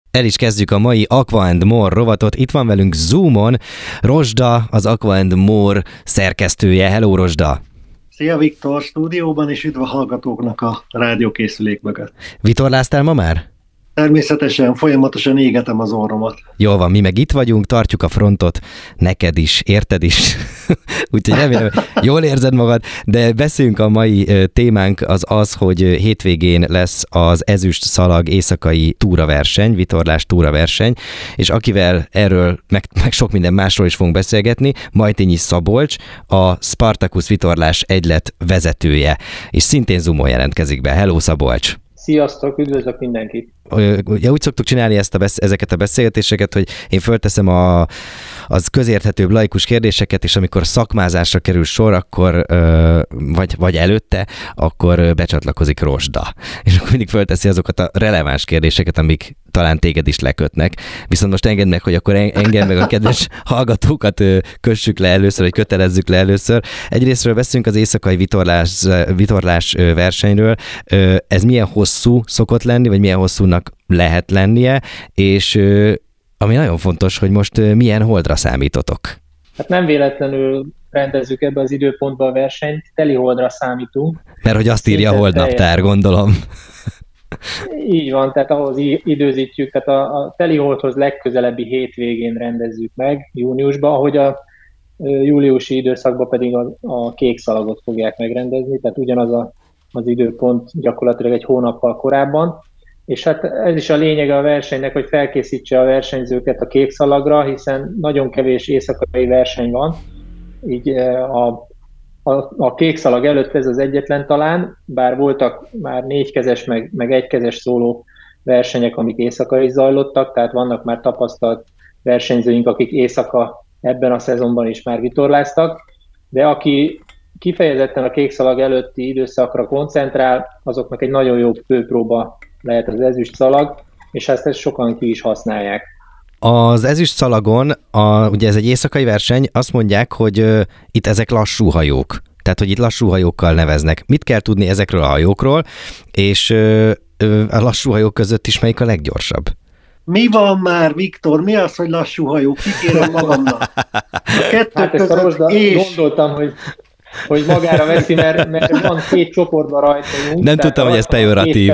El is kezdjük a mai Aqua & More rovatot. Itt van velünk Zoomon Rozsda, az Aqua & More szerkesztője. Hello, Rozsda! Szia Viktor, stúdióban, és üdv a hallgatóknak a rádiókészülék mögött. Vitorláztál ma már? Természetesen, folyamatosan égetem az orromat. Jól van, mi meg itt vagyunk, tartjuk a frontot, neked is, érted is. Úgyhogy remélem, jól érzed magad, de beszéljünk, a mai témánk az, hogy hétvégén lesz az ezüst szalag éjszakai túraverseny, vitorlás túraverseny, és akivel erről, meg sok minden másról is fogunk beszélgetni, Majtényi Szabolcs, a Spartacus vitorlás egylet vezetője, és szintén Zoomon jelentkezik be. Hello, Szabolcs! Sziasztok, üdvözlök mindenkit! Ugye úgy szoktuk csinálni ezeket a beszélgetéseket, hogy én fölteszem az közérthetőbb laikus kérdéseket, és amikor szakmázásra kerül sor, akkor, vagy előtte, akkor becsatlakozik Rozsda. És akkor mindig fölteszi azokat a releváns kérdéseket, amik talán téged is lekötnek. Viszont most engedd meg, hogy akkor engem meg a kedves hallgatókat kössük le először, vagy kötelezzük le először. Egyrésztről beszélünk az éjszakai vitorlás versenyről. Ez milyen hosszú szokott lenni, vagy milyen hosszúnak lehet lennie, és ami nagyon fontos, hogy most milyen holdra számítotok? Hát nem véletlenül rendezzük ebbe az időpontba a versenyt, teli holdra számítunk. Mert hogy azt írja a holdnaptár, gondolom. Így van, tehát ahhoz időzítjük, tehát a teli holdhoz legközelebbi hétvégén rendezzük meg, júniusban, ahogy a júliusi időszakban pedig a kék szalagot fogják megrendezni, tehát ugyanaz az időpont gyakorlatilag egy hónappal korábban. És hát ez is a lényege a versenynek, hogy felkészítse a versenyzőket a kék szalagra, hiszen nagyon kevés éjszakai verseny van, így a kék szalag előtt ez az egyetlen talán, bár voltak már 4-kezes, meg 1-kezes szóló versenyek, amik éjszaka is zajlottak, tehát vannak már tapasztalt versenyzőink, akik éjszaka ebben a szezonban is már vitorláztak, de aki kifejezetten a kék szalag előtti időszakra koncentrál, azoknak egy nagyon jó főpróba lehet az ezüst szalag, és ezt sokan ki is használják. Az ezüst szalagon, ugye ez egy éjszakai verseny, azt mondják, hogy itt ezek lassú hajók. Tehát, hogy itt lassú hajókkal neveznek. Mit kell tudni ezekről a hajókról, és a lassú hajók között is melyik a leggyorsabb? Mi van már, Viktor? Mi az, hogy lassú hajó? Kikérem magamnak. A kettő hát között ezt gondoltam, hogy magára veszi, mert van 2 csoportban rajtunk. Nem tudtam, hogy ez pejoratív.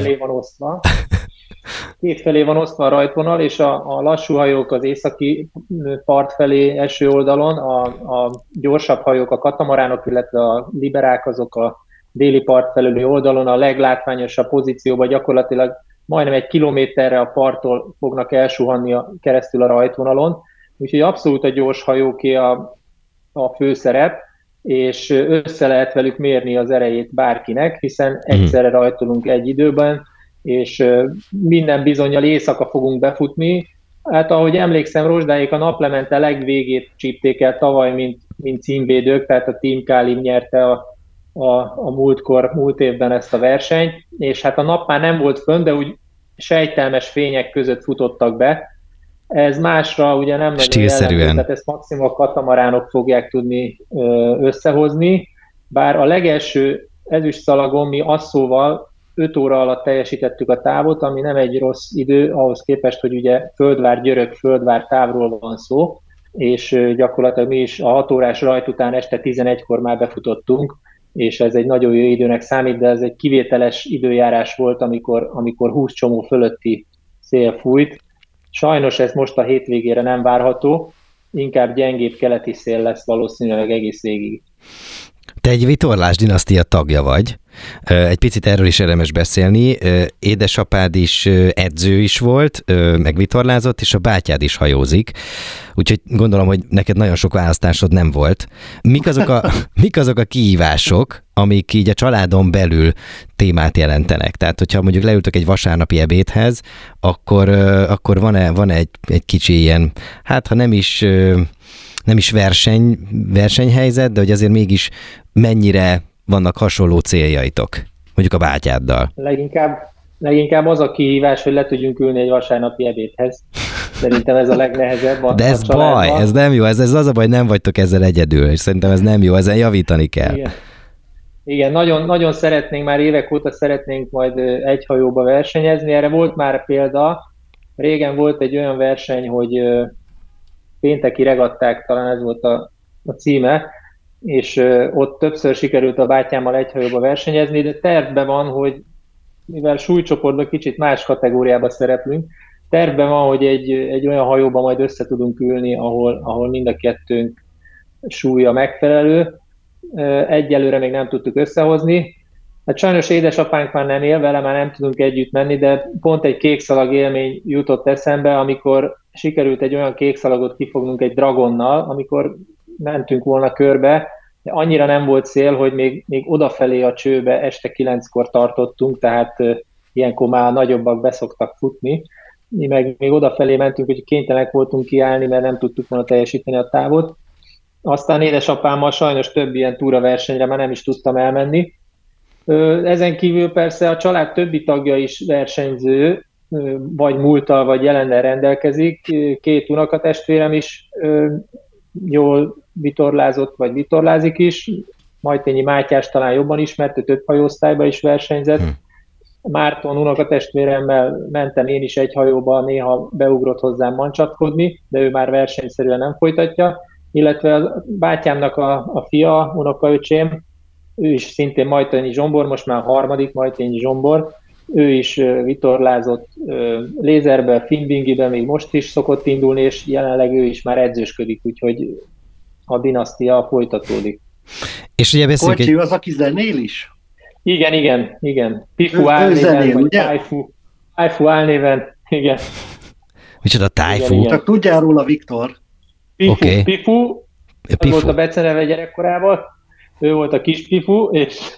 Két felé van osztva a rajtvonal, és a lassú hajók az északi part felé eső oldalon, a gyorsabb hajók, a katamaránok, illetve a liberák, azok a déli part felüli oldalon, a leglátványosabb pozícióban gyakorlatilag majdnem 1 kilométerre a parttól fognak elsuhanni keresztül a rajtvonalon. Úgyhogy abszolút a gyors hajóké a főszerep, és össze lehet velük mérni az erejét bárkinek, hiszen egyszerre rajtolunk egy időben, és minden bizonnyal éjszaka fogunk befutni. Hát ahogy emlékszem, Rozsdáék a naplemente legvégét csípték el tavaly, mint címvédők, tehát a Team Kálim nyerte a múlt évben ezt a versenyt, és hát a nap már nem volt fönn, de úgy sejtelmes fények között futottak be. Ez másra ugye nem nagyon jellemző, tehát ezt maximum a katamaránok fogják tudni összehozni, bár a legelső ezüst szalagon mi asszóval 5 óra alatt teljesítettük a távot, ami nem egy rossz idő, ahhoz képest, hogy ugye Földvár távról van szó, és gyakorlatilag mi is a 6 órás rajt után este 11-kor már befutottunk, és ez egy nagyon jó időnek számít, de ez egy kivételes időjárás volt, amikor 20 csomó fölötti szél fújt. Sajnos ez most a hétvégére nem várható, inkább gyengébb keleti szél lesz valószínűleg egész végig. Te egy vitorlás dinasztia tagja vagy. Egy picit erről is érdemes beszélni. Édesapád is edző is volt, meg vitorlázott, és a bátyád is hajózik. Úgyhogy gondolom, hogy neked nagyon sok választásod nem volt. Mik azok a kihívások, amik így a családon belül témát jelentenek? Tehát, hogyha mondjuk leültök egy vasárnapi ebédhez, akkor van-e egy kicsi ilyen, hát ha nem is versenyhelyzet, de hogy azért mégis mennyire vannak hasonló céljaitok, mondjuk a bátyáddal? Leginkább az a kihívás, hogy le tudjunk ülni egy vasárnapi ebédhez. Szerintem ez a legnehezebb. De ez baj, ez nem jó, ez az a baj, nem vagytok ezzel egyedül, és szerintem ez nem jó, ezen javítani kell. Igen, nagyon, nagyon szeretnénk, már évek óta szeretnénk majd egy hajóba versenyezni, erre volt már példa, Régen volt egy olyan verseny, hogy pénteki regatták, talán ez volt a címe, és ott többször sikerült a bátyámmal egy hajóba versenyezni, de tervben van, hogy mivel súlycsoportban kicsit más kategóriába szereplünk, tervben van, hogy egy olyan hajóba majd össze tudunk ülni, ahol mind a kettőnk súlya megfelelő. Egyelőre még nem tudtuk összehozni. Hát sajnos édesapánk már nem él, vele már nem tudunk együtt menni, de pont egy kékszalag élmény jutott eszembe, amikor sikerült egy olyan kékszalagot kifognunk egy dragonnal, amikor mentünk volna körbe, de annyira nem volt szél, hogy még odafelé a csőbe este 9-kor tartottunk, tehát ilyenkor már nagyobbak beszoktak futni. Mi meg még odafelé mentünk, hogy kénytelenek voltunk kiállni, mert nem tudtuk volna teljesíteni a távot. Aztán édesapámmal sajnos több ilyen túraversenyre már nem is tudtam elmenni. Ezen kívül persze a család többi tagja is versenyző, vagy múlttal, vagy jelennel rendelkezik. 2 unokatestvérem is jól vitorlázott, vagy vitorlázik is. Majtényi Mátyás talán jobban ismert, ő több hajóosztályban is versenyzett. Márton unokatestvéremmel mentem én is egy hajóba, néha beugrott hozzám mancsatkodni, de ő már versenyszerűen nem folytatja. Illetve a bátyámnak a fia, unokaöcsém, ő is szintén Majtényi Zsombor, most már 3. Majtényi Zsombor, ő is vitorlázott lézerben, finbingiben, még most is szokott indulni, és jelenleg ő is már edzősködik, úgyhogy a dinasztia folytatódik. És ugye beszélünk Kocsi, az, aki zenél is? Igen. Pifu álnéven, vagy Tájfu álnéven, igen. Micsoda Tájfu? Csak tudjál róla, Viktor. Pifu, az volt a beceneve gyerekkorában, ő volt a kis Pifu,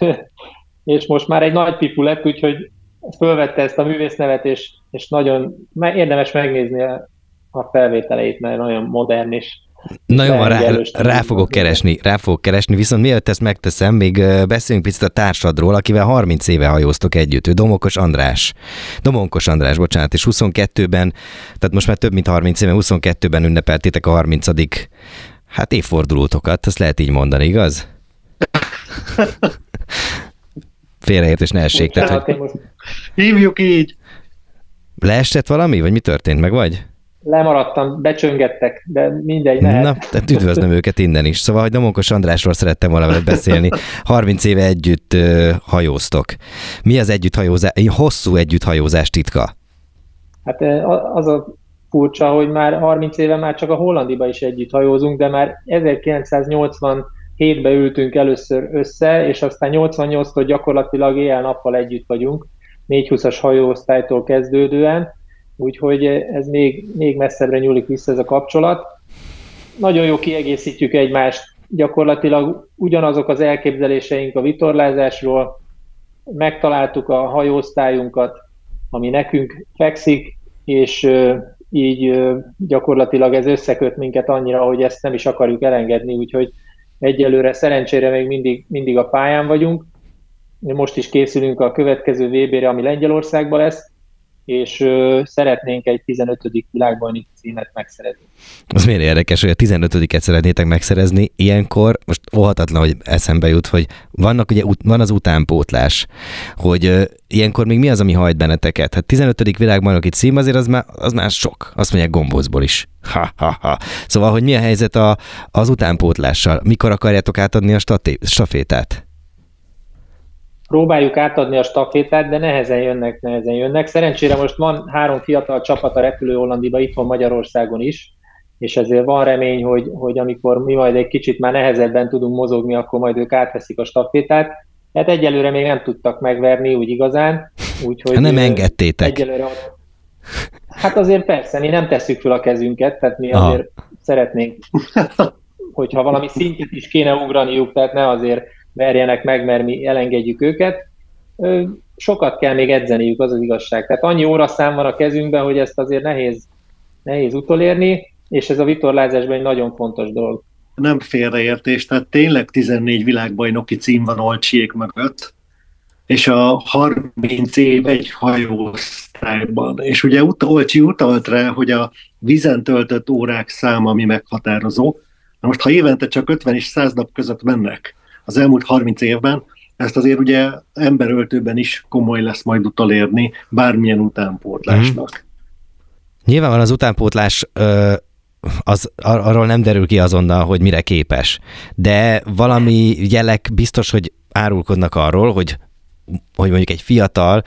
és most már egy nagy Pifu lett, úgyhogy fölvette ezt a művésznevet, és nagyon érdemes megnézni a felvételeit, mert nagyon modern és na jó, rá fogok keresni, viszont mielőtt ezt megteszem, még beszéljünk picit a társadról, akivel 30 éve hajóztok együtt, ő Domonkos András, és 22-ben, tehát most már több mint 30 éve, 22-ben ünnepeltétek a 30. Évfordulótokat, azt lehet így mondani, igaz? Félreértés ne essék. Hívjuk így. Leesett valami, vagy mi történt, meg vagy? Lemaradtam, becsöngettek, de mindegy, mehet. Na, tehát üdvözlöm őket innen is. Szóval, hogy Domonkos Andrásról szerettem volna beszélni. 30 éve együtt hajóztok. Mi az hosszú együtthajózás titka? Hát az a furcsa, hogy már 30 éve már csak a Hollandiba is együtt hajózunk, de már 1987-ben ültünk először össze, és aztán 88-tól gyakorlatilag éjjel-nappal együtt vagyunk, 420-as hajóosztálytól kezdődően, úgyhogy ez még messzebbre nyúlik vissza ez a kapcsolat. Nagyon jó kiegészítjük egymást, gyakorlatilag ugyanazok az elképzeléseink a vitorlázásról, megtaláltuk a hajóosztályunkat, ami nekünk fekszik, és így gyakorlatilag ez összeköt minket annyira, hogy ezt nem is akarjuk elengedni, úgyhogy egyelőre szerencsére még mindig a pályán vagyunk. Most is készülünk a következő VB-re, ami Lengyelországban lesz, és szeretnénk egy 15. világbajnoki címet megszerezni. Az miért érdekes, hogy a 15-et szeretnétek megszerezni, ilyenkor most óhatatlan, hogy eszembe jut, hogy van az utánpótlás, hogy ilyenkor még mi az, ami hajt benneteket? Hát 15. világbajnoki cím azért az már sok, azt mondják Gombócból is. Szóval, hogy mi a helyzet az utánpótlással? Mikor akarjátok átadni a stafétát? Próbáljuk átadni a stafétát, de nehezen jönnek. Szerencsére most van 3 fiatal csapat a repülő Hollandiba, itt van Magyarországon is, és ezért van remény, hogy amikor mi majd egy kicsit már nehezebben tudunk mozogni, akkor majd ők átveszik a stafétát. Hát egyelőre még nem tudtak megverni úgy igazán. Úgyhogy nem engedtétek. Egyelőre, hát azért persze, mi nem tesszük fel a kezünket, tehát mi azért szeretnénk, hogyha valami szintet is kéne ugraniuk, tehát ne azért verjenek meg, mert mi elengedjük őket. Sokat kell még edzeniük, az igazság. Tehát annyi óraszám van a kezünkben, hogy ezt azért nehéz utolérni, és ez a vitorlázásban egy nagyon fontos dolog. Nem félreértés, tehát tényleg 14 világbajnoki cím van Olcsiék mögött, és a 30 év egy hajóosztályban. És ugye Olcsi utalt rá, hogy a vízen töltött órák száma ami meghatározó. Na most, ha évente csak 50 és 100 nap között mennek az elmúlt 30 évben, ezt azért ugye emberöltőben is komoly lesz majd utolérni bármilyen utánpótlásnak. Nyilván az utánpótlás arról nem derül ki azonnal, hogy mire képes, de valami jelek biztos, hogy árulkodnak arról, hogy mondjuk egy fiatal,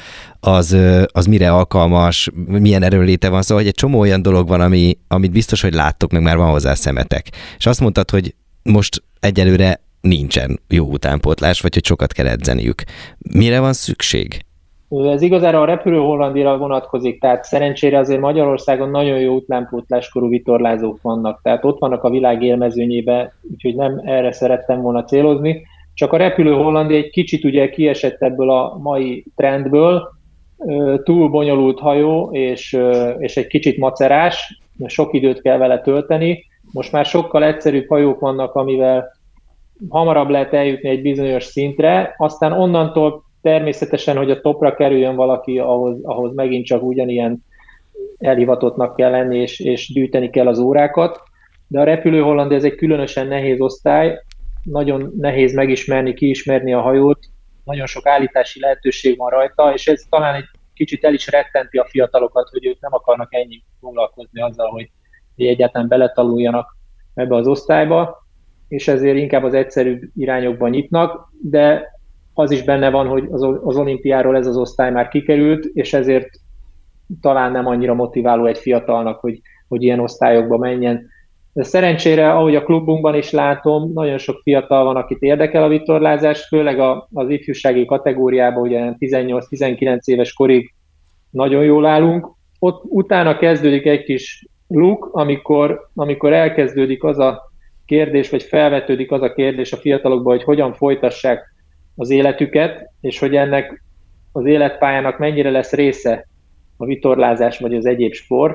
az mire alkalmas, milyen erőnléte van, szóval hogy egy csomó olyan dolog van, amit biztos, hogy láttok, meg már van hozzá szemetek. És azt mondtad, hogy most egyelőre nincsen jó utánpótlás, vagy hogy sokat kell edzeniük. Mire van szükség? Ez igazára a repülő hollandira vonatkozik, tehát szerencsére azért Magyarországon nagyon jó utánpótláskorú vitorlázók vannak, tehát ott vannak a világ élmezőnyében, úgyhogy nem erre szerettem volna célozni. Csak a repülő hollandi egy kicsit ugye kiesett ebből a mai trendből, túl bonyolult hajó, és egy kicsit macerás, sok időt kell vele tölteni. Most már sokkal egyszerűbb hajók vannak, amivel hamarabb lehet eljutni egy bizonyos szintre, aztán onnantól természetesen, hogy a topra kerüljön valaki, ahhoz megint csak ugyanilyen elhivatottnak kell lenni, és gyűjteni kell az órákat, de a repülő hollandi ez egy különösen nehéz osztály, nagyon nehéz megismerni, kiismerni a hajót, nagyon sok állítási lehetőség van rajta, és ez talán egy kicsit el is rettenti a fiatalokat, hogy ők nem akarnak ennyi foglalkozni azzal, hogy egyáltalán beletanuljanak ebbe az osztályba, és ezért inkább az egyszerűbb irányokban nyitnak, de az is benne van, hogy az olimpiáról ez az osztály már kikerült, és ezért talán nem annyira motiváló egy fiatalnak, hogy ilyen osztályokba menjen. De szerencsére, ahogy a klubunkban is látom, nagyon sok fiatal van, akit érdekel a vitorlázás, főleg az ifjúsági kategóriában, ugye 18-19 éves korig nagyon jól állunk. Ott utána kezdődik egy kis luk, amikor elkezdődik az a kérdés, vagy felvetődik az a kérdés a fiatalokban, hogy hogyan folytassák az életüket, és hogy ennek az életpályának mennyire lesz része a vitorlázás, vagy az egyéb sport.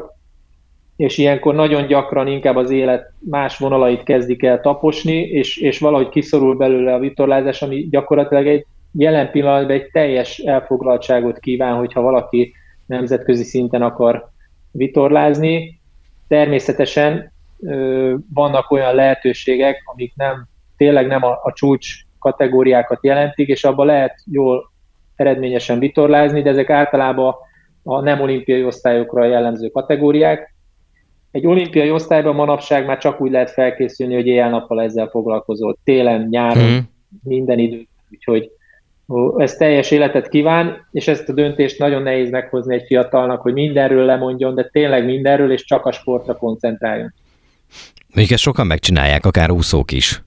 És ilyenkor nagyon gyakran inkább az élet más vonalait kezdik el taposni, és valahogy kiszorul belőle a vitorlázás, ami gyakorlatilag egy jelen pillanatban egy teljes elfoglaltságot kíván, hogyha valaki nemzetközi szinten akar vitorlázni. Természetesen vannak olyan lehetőségek, amik tényleg nem a csúcs kategóriákat jelentik, és abban lehet jól eredményesen vitorlázni, de ezek általában a nem olimpiai osztályokra jellemző kategóriák. Egy olimpiai osztályban manapság már csak úgy lehet felkészülni, hogy éjjel-nappal ezzel foglalkozol, télen, nyáron, minden időt, úgyhogy ez teljes életet kíván, és ezt a döntést nagyon nehéz meghozni egy fiatalnak, hogy mindenről lemondjon, de tényleg mindenről, és csak a sportra koncentráljon. Még ezt sokan megcsinálják, akár úszók is.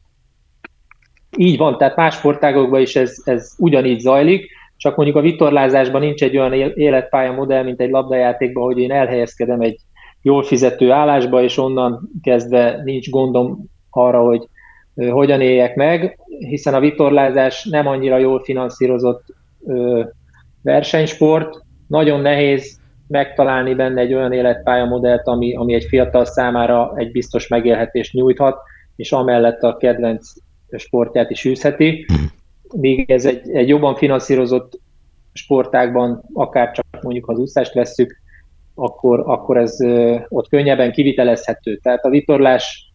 Így van, tehát más sportágokban is ez ugyanígy zajlik, csak mondjuk a vitorlázásban nincs egy olyan életpálya modell, mint egy labdajátékban, hogy én elhelyezkedem egy jól fizető állásba, és onnan kezdve nincs gondom arra, hogy hogyan éljek meg, hiszen a vitorlázás nem annyira jól finanszírozott versenysport, nagyon nehéz megtalálni benne egy olyan életpályamodellt, ami egy fiatal számára egy biztos megélhetést nyújthat, és amellett a kedvenc sportját is űzheti. Míg ez egy jobban finanszírozott sportágban, akár csak mondjuk az úszást vesszük, akkor ez ott könnyebben kivitelezhető. Tehát a vitorlás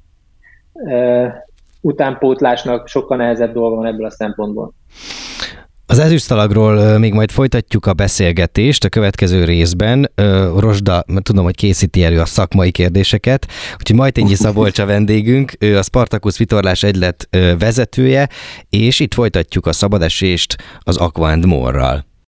utánpótlásnak sokkal nehezebb dolga van ebből a szempontból. Az ezüstalagról még majd folytatjuk a beszélgetést a következő részben. Rozsda, tudom, hogy készíti elő a szakmai kérdéseket, úgyhogy Majtényi Szabolcs a vendégünk, ő a Spartacus Vitorlás Egylet vezetője, és itt folytatjuk a szabadesést az Aqua & More-ral.